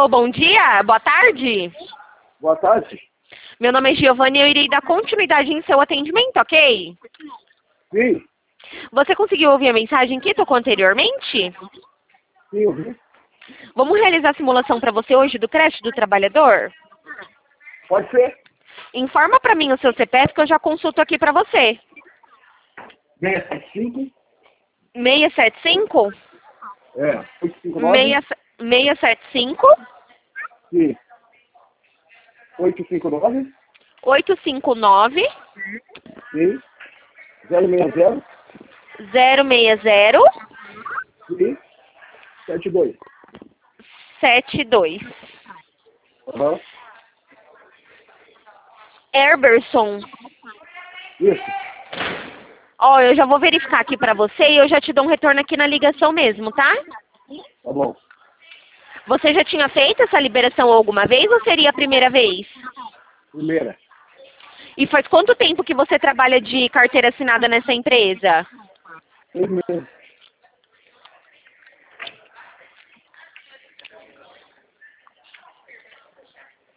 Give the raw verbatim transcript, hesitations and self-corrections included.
Alô, bom dia, boa tarde. Boa tarde. Meu nome é Giovanni e eu irei dar continuidade em seu atendimento, ok? Sim, Você conseguiu ouvir a mensagem que tocou anteriormente? sim, eu vi. Vamos realizar a simulação para você hoje do creche do trabalhador? Pode ser. Informa para mim o seu C P F que eu já consulto aqui para você. seis sete cinco, seis sete cinco? é, oito cinco nove, seis sete cinco, sim, oito cinco nove, oito cinco nove, sim, zero seis zero, zero seis zero, sim, sete dois. sete dois. Aham, Herberson. isso, Ó, eu já vou verificar aqui para você e eu já te dou um retorno aqui na ligação mesmo, tá? tá bom. Você já tinha feito essa liberação alguma vez ou seria a primeira vez? Primeira, E faz quanto tempo que você trabalha de carteira assinada nessa empresa? seis meses,